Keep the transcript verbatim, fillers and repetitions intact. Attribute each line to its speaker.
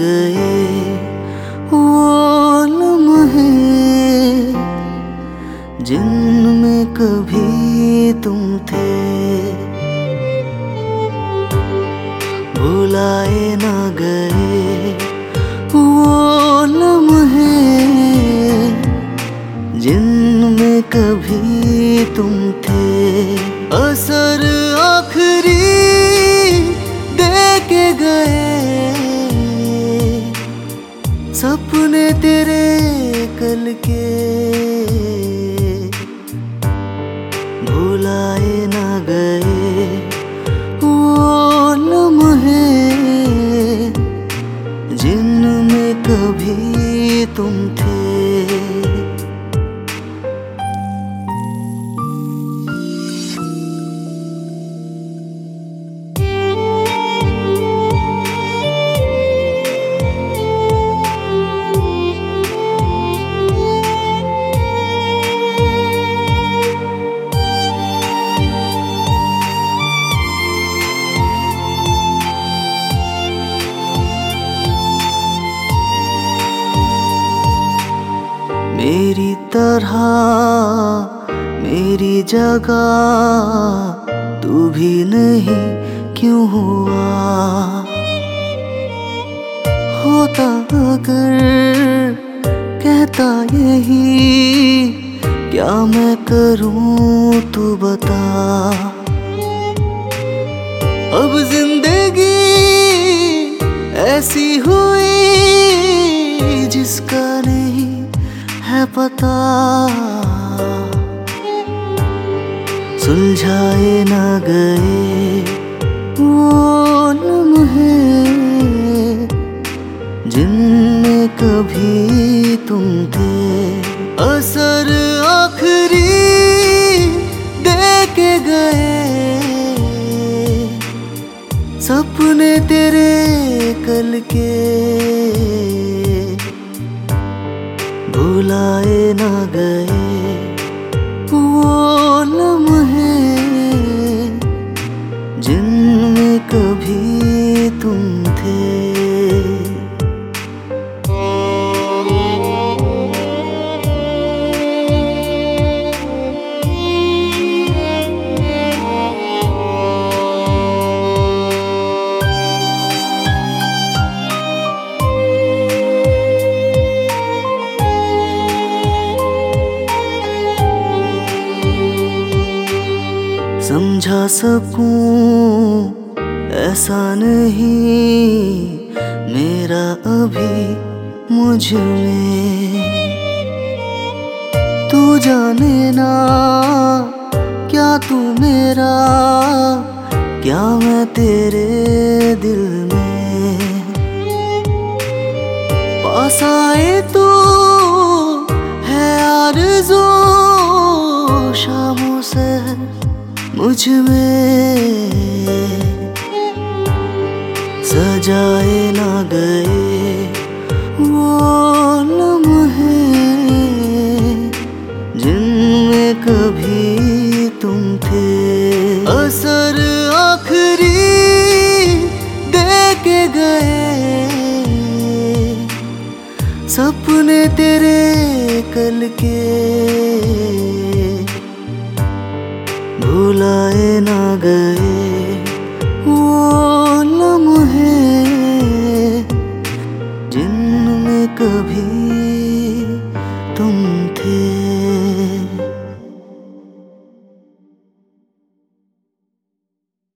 Speaker 1: गए वो लम्हे जिनमें कभी तुम थे। भुलाए ना गए वो लम्हे जिनमें कभी तुम थे। असर आखिरी दे के गए सपने तेरे कल के। भुलाए ना गए वो लम्हे जिनमें कभी तुम थे। मेरी तरह मेरी जगह तू भी नहीं क्यों हुआ। होता अगर कहता यही क्या मैं करूं तू बता। अब जिंदगी ऐसी हुई जिसका नहीं है पता। सुलझाए ना गए वो लम्हे जिनमें कभी तुम थे। असर आखिरी दे के गए सपने तेरे कल के। भुलाए ना गए वो लम्हे जिनमें कभी तुम थे। समझा सकूं ऐसा नहीं मेरा अभी मुझ में। तू जाने ना क्या तू मेरा क्या मैं तेरे दिल में। पास आए तो है आरज़ू शामों से मुझ में। सजाए ना गए वो लम्हे जिनमें कभी तुम थे। असर आखिरी दे के गए सपने तेरे कल के। भुलाए ना गए वो लम्हे जिनमें कभी तुम थे।